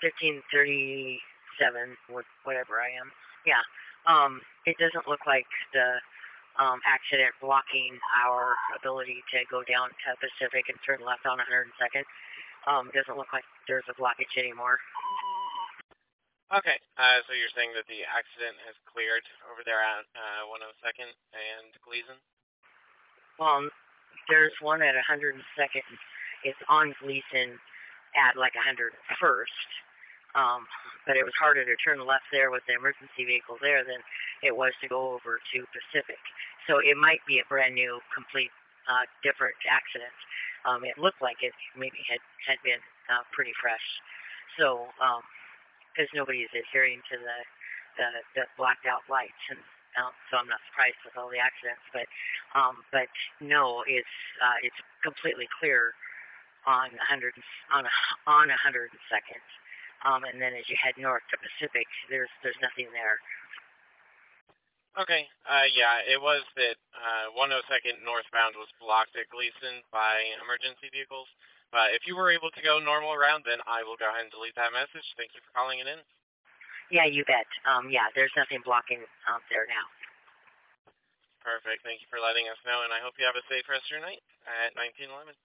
1537, whatever I am. Yeah. It doesn't look like the accident blocking our ability to go down to Pacific and turn left on 102nd. Doesn't look like there's a blockage anymore. Okay, so you're saying that the accident has cleared over there at 102nd and Gleason? Well, there's one at 102nd. It's on Gleason at like 101st. But it was harder to turn left there with the emergency vehicle there than it was to go over to Pacific. So it might be a brand new, complete, different accident. It looked like it maybe had been pretty fresh. So, because nobody is adhering to the blacked out lights, and so I'm not surprised with all the accidents. But no, it's completely clear on 102nd. And then as you head north to Pacific, there's nothing there. Okay, yeah, it was that 102nd northbound was blocked at Gleason by emergency vehicles. But if you were able to go normal around, then I will go ahead and delete that message. Thank you for calling it in. Yeah, you bet. Yeah, there's nothing blocking out there now. Perfect. Thank you for letting us know, and I hope you have a safe rest of your night at 1911.